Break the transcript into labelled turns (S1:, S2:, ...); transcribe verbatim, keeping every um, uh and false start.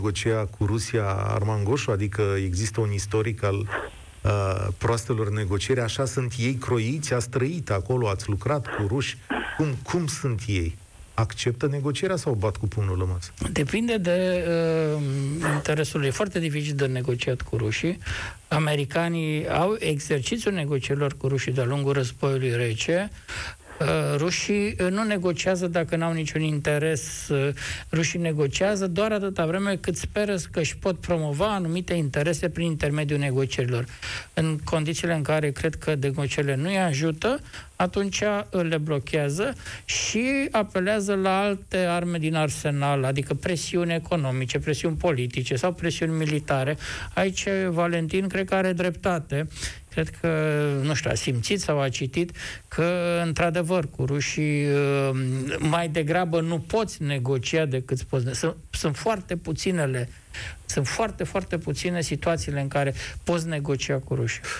S1: negocia cu Rusia Arman Goșu, adică există un istoric al uh, proastelor negocieri, așa sunt ei croiți, ați trăit acolo, ați lucrat cu ruși, cum, cum sunt ei? Acceptă negocierea sau bat cu pumnul în masă?
S2: Depinde de uh, interesul. E foarte dificil de negociat cu rușii. Americanii au exercițiul negocierilor cu rușii de-a lungul războiului rece. Rușii nu negociază dacă n-au niciun interes. Rușii negociază doar atâta vreme cât speră că își pot promova anumite interese prin intermediul negocierilor. În condițiile în care cred că negocierile nu îi ajută, atunci le blochează și apelează la alte arme din arsenal, adică presiuni economice, presiuni politice sau presiuni militare. Aici Valentin cred că are dreptate. Cred că, nu știu, a simțit sau a citit că, într-adevăr, cu rușii mai degrabă nu poți negocia decât poți. Sunt, sunt foarte puținele, sunt foarte, foarte puține situațiile în care poți negocia cu rușii.